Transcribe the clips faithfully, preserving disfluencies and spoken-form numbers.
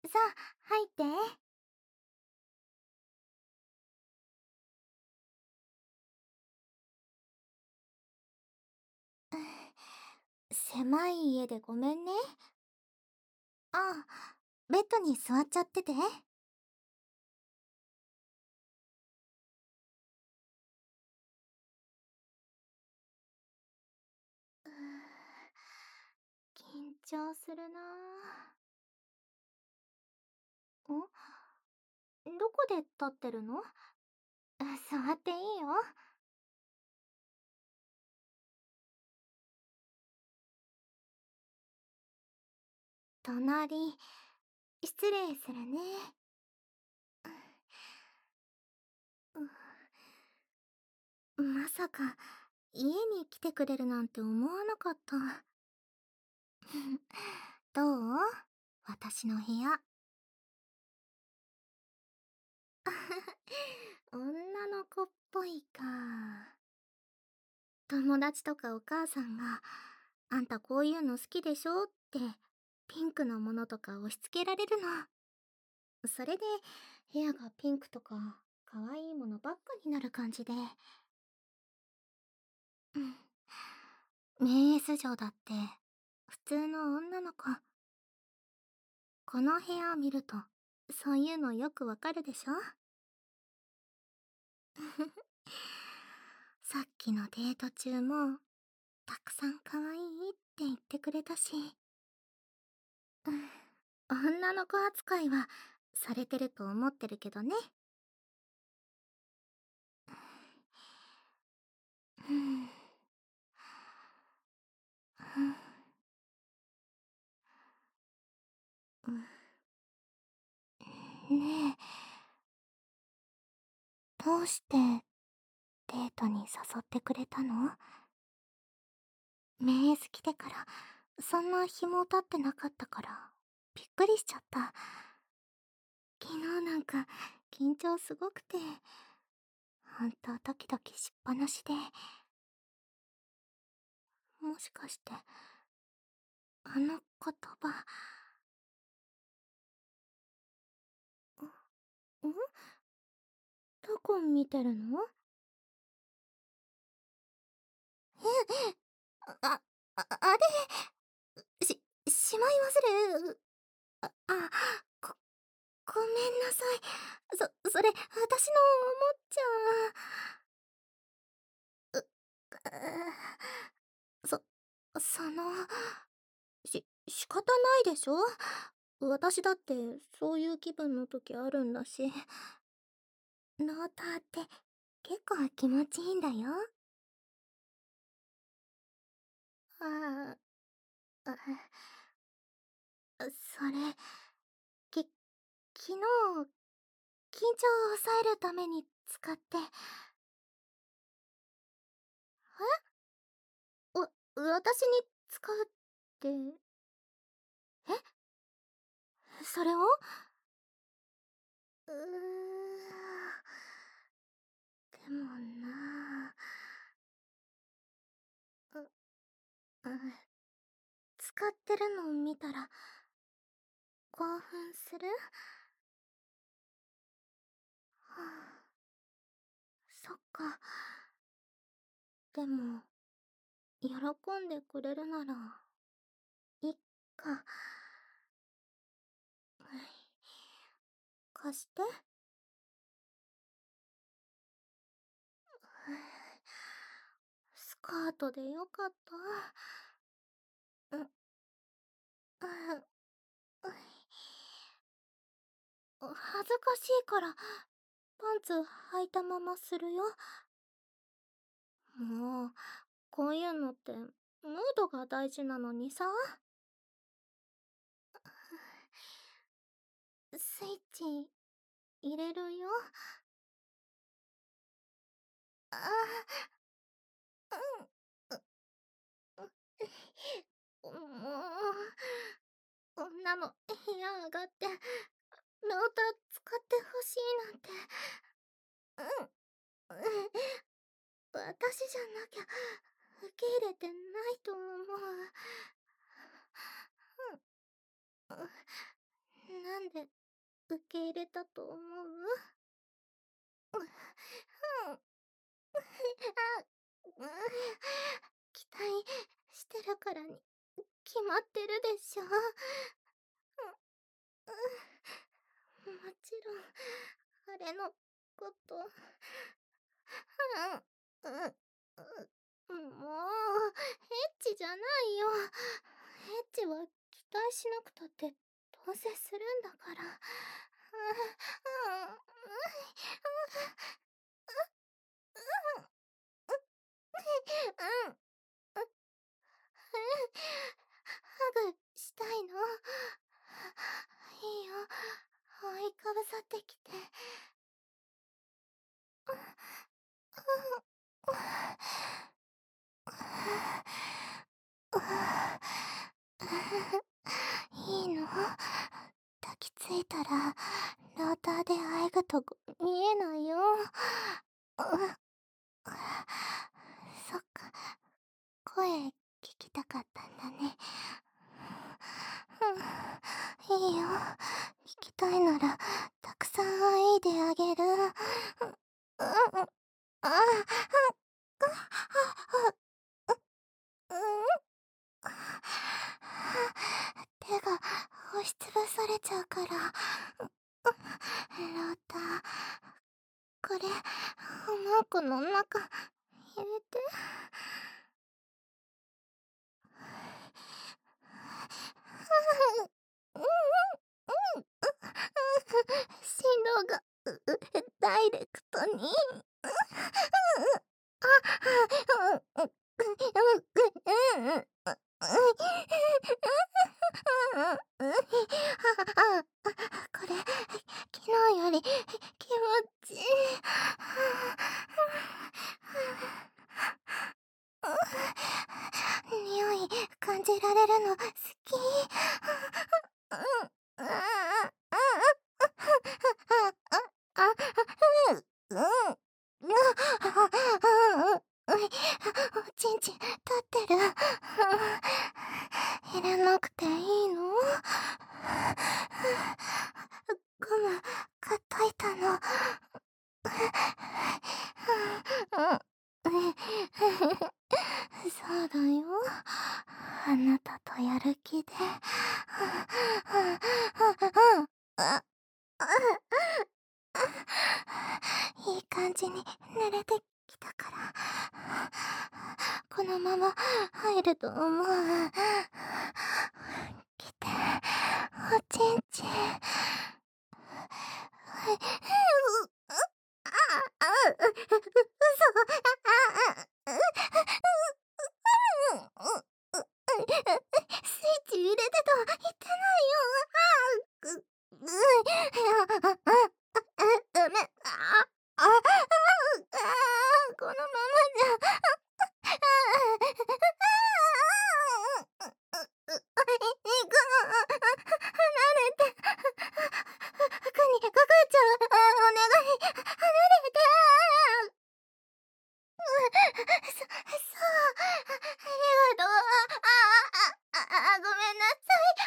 さあ、入って。狭い家でごめんね。ああ、ベッドに座っちゃってて。うー緊張するなぁ。んどこで立ってるの？あ座っていいよ。隣、失礼するね。うまさか、家に来てくれるなんて思わなかった。どう？私の部屋。女の子っぽいか。友達とかお母さんが「あんたこういうの好きでしょ」ってピンクのものとか押し付けられるの。それで部屋がピンクとか可愛いものばっかになる感じで。うんメン S 嬢だって普通の女の子。この部屋を見るとそういうのよくわかるでしょ。さっきのデート中もたくさん可愛いって言ってくれたし、女の子扱いはされてると思ってるけどね。うんねえ、どうしてデートに誘ってくれたの？メンエス来てからそんな日も経ってなかったからびっくりしちゃった。昨日なんか緊張すごくて、ほんとドキドキしっぱなしで。もしかしてあの言葉。んどこ見てるの？あ、あ、あれし、しまい忘れ、あ、あ、ご、ごめんなさい。そ、それ、私のおもちゃ。う、そ、その、し、仕方ないでしょ。私だってそういう気分の時あるんだし。ローターって結構気持ちいいんだよ。ああ、あそれ、き、昨日、緊張を抑えるために使って。えわ、私に使うって、えそれをうーでもなあ、う、うん、使ってるのを見たら興奮する？はあ、そっか。でも、喜んでくれるなら、いっか。貸して。スカートでよかった。う、う、恥ずかしいからパンツ履いたままするよ。もう、こういうのってムードが大事なのにさ。スイッチ入れるよ。あもう、女の部屋上がってローター使ってほしいなんて。私じゃなきゃ受け入れてないと思う。なんで受け入れたと思う？う、うん。あ、うん。期待してるからに決まってるでしょ。う、うん。もちろん、あれのこと、うん、うん、う、もう、エッチじゃないよ。エッチは期待しなくたってどうせするんだから。うん、うん、うん、うん、うん、うん。ハグしたいの？いいよ、覆いかぶさってきて。いいの？抱きついたらローターであえぐとこ見えないよ。そっか、声聞きたかったんだね。うん、いいよ。聞きたいならたくさんあいであげる。うん、うん、ああ、うん。手が押しつぶされちゃうから。ローター、これ、おまんこの中入れて。うん、うん、うん、振動が、ダイレクトに。あ、うん、うん、うん、うん、うん、うん、これ、昨日より気持ちいい。匂い感じられるの好き。うん、うん、うん、うん、うん、おちんちん立ってる。入れなくていいの？ゴム買っといたの。そうだよ。あなたとやる気で。いい感じに濡れてきたから、このまま入ると思う。来て、おちんちん。ああ、う、嘘。ああ、スイッチ入れてと言ってないよ。ああ、う、う、あ、あ、あ、ダメ。あ、あ、あ、このままじゃ。いくの、離れて。服にかかっちゃう。お願い、離れて。そ、そう。ありがとう。あ、あ、あ、あ、ごめんなさい。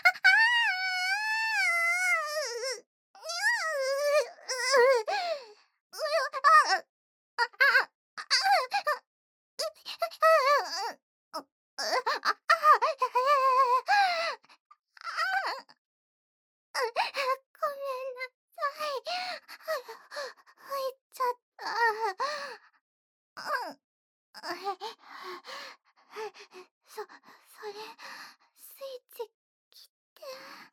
ああ、ごめんなさい。入っちゃった。そ、それ、スイッチ切って。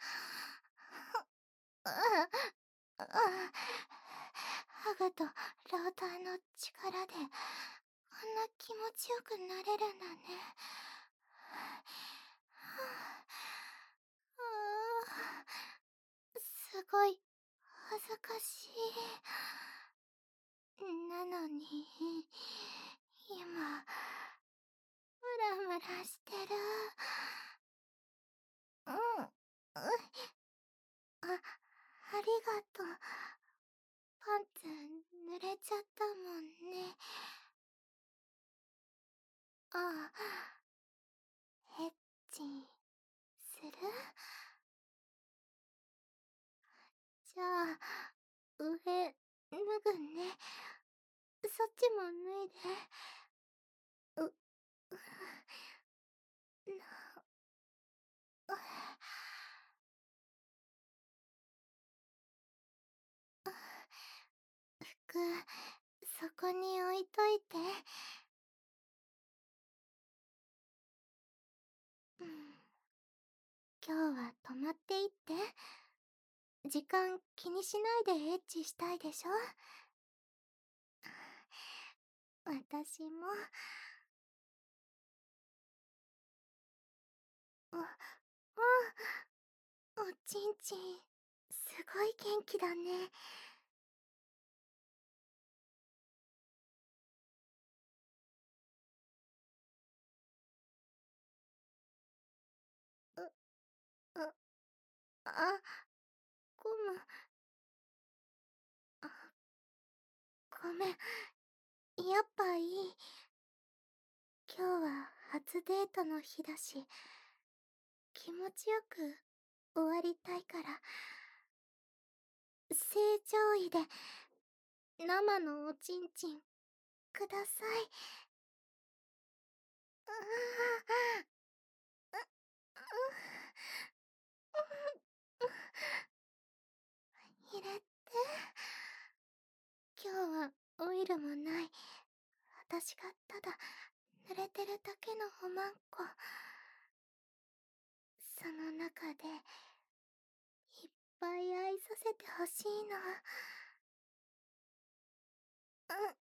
ハグとローターの力でこんな気持ちよくなれるんだね。ああ、すごい恥ずかしい。なのに今ムラムラしてる。うん、う、あ、ありがとう。パンツ濡れちゃったもんね。ああ、エッチする？じゃあちも脱いで。う、う、な、う、服、そこに置いといて。うん。今日は泊まっていって。時間気にしないでエッチしたいでしょ。私も。あ、あ、おちんちん、すごい元気だね。う、う、あ、ゴム。あ、ごめん。やっぱいい。今日は初デートの日だし、気持ちよく終わりたいから、正常位で生のおちんちんください。うー、う、う、入れて。今日はオイルもない。私がただ濡れてるだけのおまんこ。その中でいっぱい愛させてほしいの。う、う、う、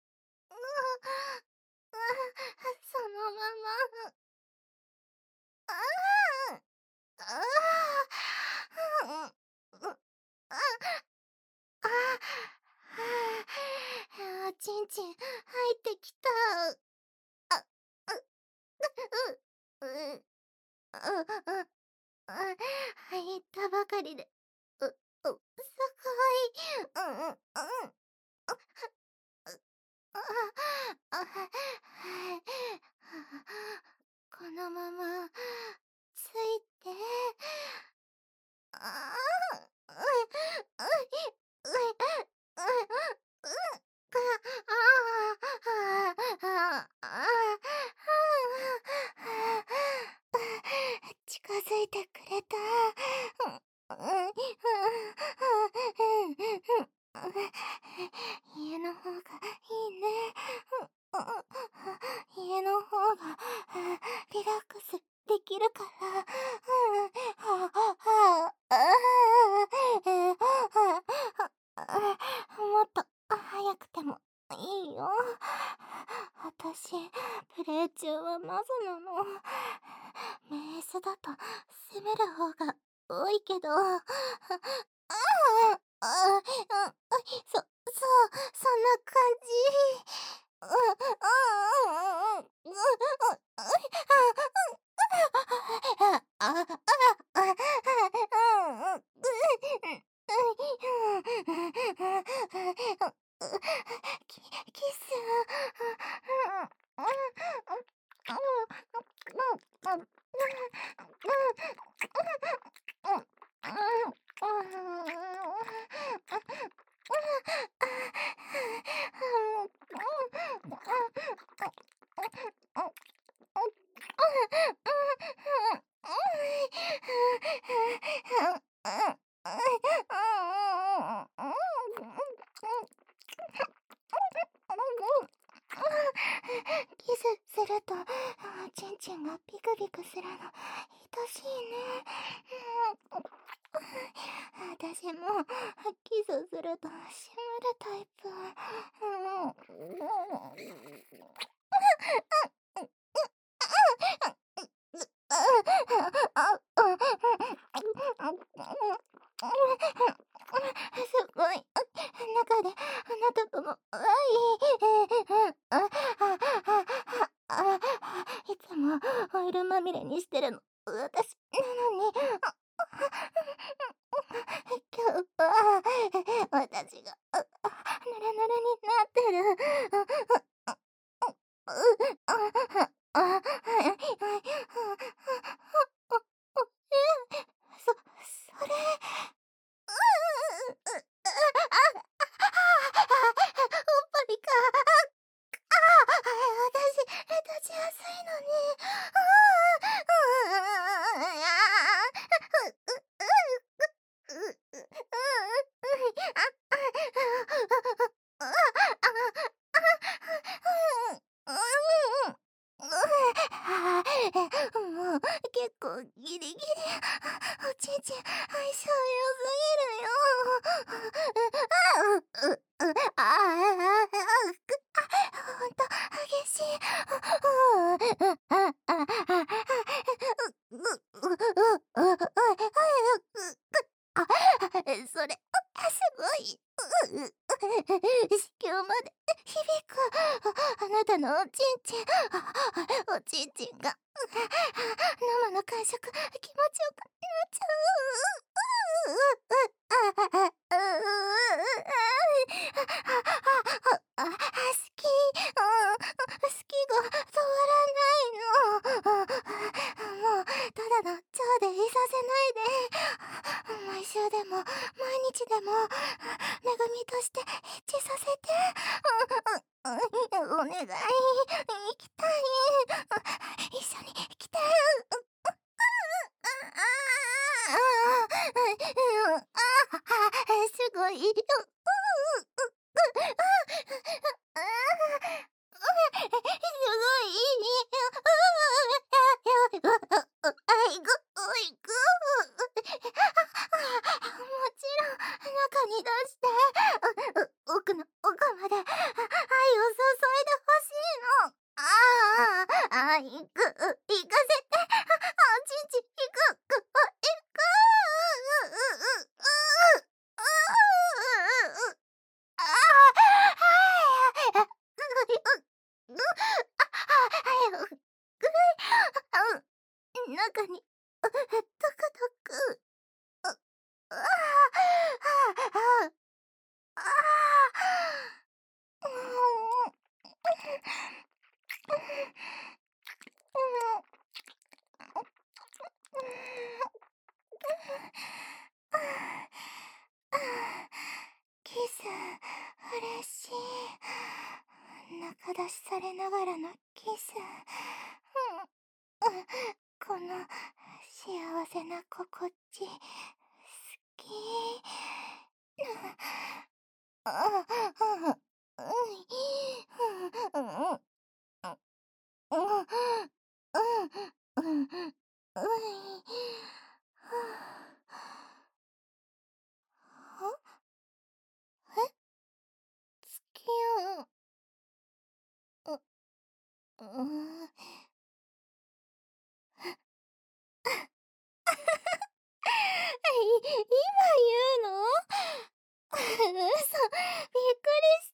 そのまま。ああ、ああ、う、う、あ、あ、あ、おちんちん入ってきた。あ、う、う、う、う、う、う、入ったばかりで、う、う、すごい。うん、うん、うん。あ、あ、あ、このままついて。ああ、う、う、う、う、う、う、ああ、ああ、近づいてくれた。家の方がいいね。家の方がリラックスできるから。もっと早くてもいいよ。私、プレイ中はマゾなの。メースだと攻める方が多いけど。ああ、あ、そ、そう、そんな感じ。う、うん、うん、うん、うん、うん、あ、あ、あ、あ、うん、うん、キキス。キスするとチンチンがピクピクするの愛しいね。私もキスするとしまるタイプ。すごい。中であなたとの愛。いつもオイルまみれにしてるの私なのに。今日は私がヌルヌルになってる。あ、あ、あ、 おちんちん相性良すぎるよ。う、う、う、ああ、ああ、く、あ、ほんと、激しい。う、う、あ、あ、あ、あ、う、う、う、う、う、う、う、あ、それ、あ、すごい。う、う、子宮まで響く。あなたのおちんちん、おちんちんが生の感触気持ちよくなっちゃう。ああああああああ好き、うん、好きが止まらないの。もうただの蝶でいさせないで。毎週でも毎日でもめぐみとしてエッチさせて。お願い、行きたい。一緒に来て。すごい。中に出して、奥の奥まで愛を注いでほしいの。ああ、あ、行く、行かせて、あ、ちんちん行く、行く、ああ、中に、トクトク、ああ、ああ、ああ、うん。キス、嬉しい。中出しされながらのキス。うん、うん、この幸せな心地、好き。ああ、ああ、うん、うん、うん、うん、うん、うん、うん、はえ付き合う、う、うーん。い今言うの？嘘、びっくりした。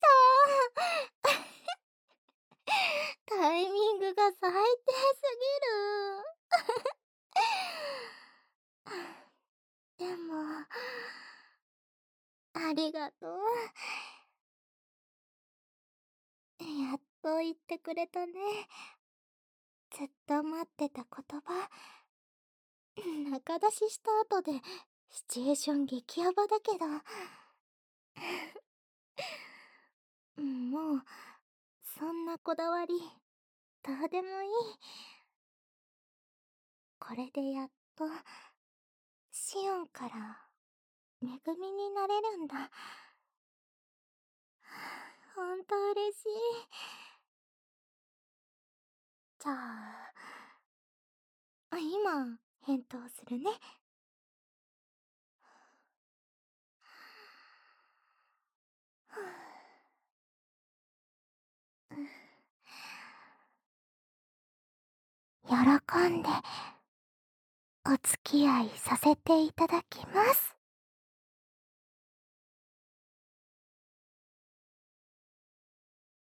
タイミングが最低すぎる。でも、ありがとう。やっと言ってくれたね。ずっと待ってた言葉。中出しした後でシチュエーション激ヤバだけど、もうそんなこだわりどうでもいい。これでやっとシオンからめぐみになれるんだ。ほんと嬉しい。じゃあ今返答するね。喜んでお付き合いさせていただきます。